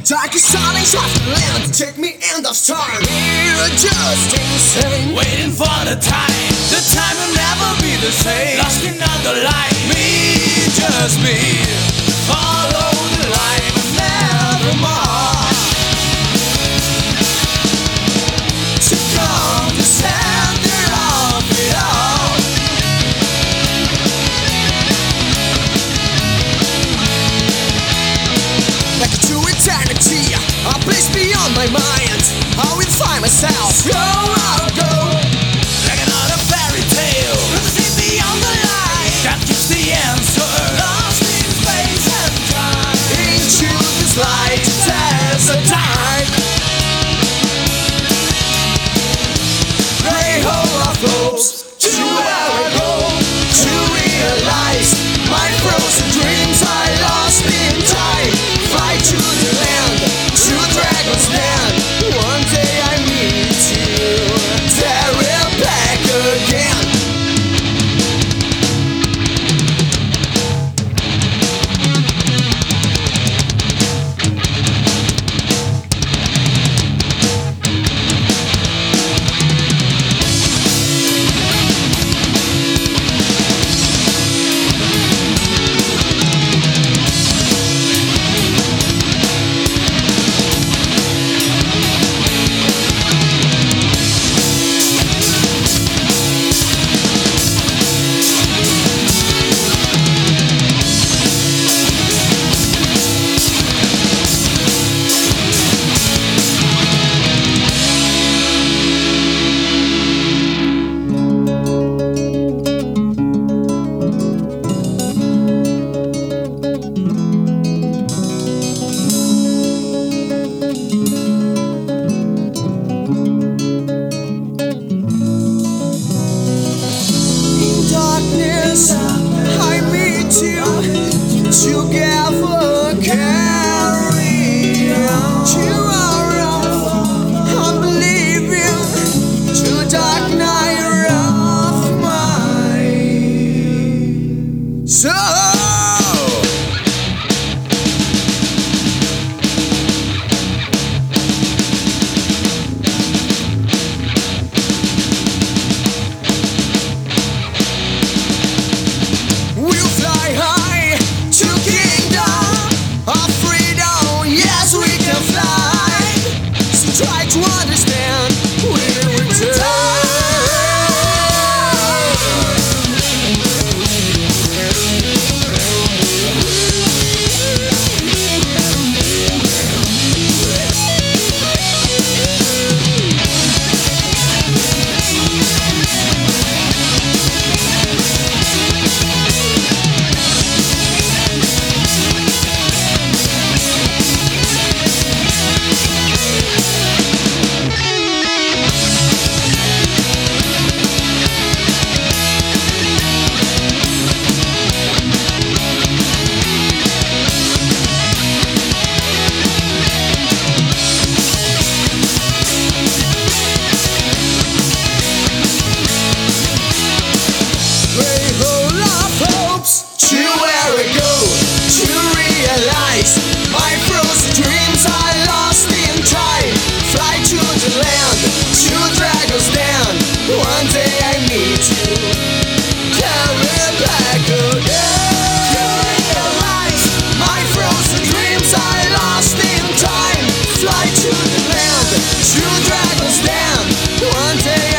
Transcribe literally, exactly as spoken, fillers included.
Dark is shining soft and land. Take me end of time. You're just insane. Waiting for the time. The time will never be the same. Lost in another life. Me, just me. Follow the line and never more. To come the center of it all. Like a true eternity, a place beyond my mind. I will find myself. Go, I'll go. Like another fairy tale. See beyond the light. That gives the answer. Lost in space and time. Into this light, there's a time. Grey hole of hopes. To where I go. To realize my frozen dreams I lost in time. Fly to the land, to dragon's den. One day I meet you, there we're back again. I meet you, together carry on. Tomorrow, I'm leaving to dark night of mine. So try to understand when we return. My frozen dreams I lost in time. Fly to the land, to dragon's den. One day I meet you, coming back again. You realize my frozen dreams I lost in time. Fly to the land, to dragon's den. One day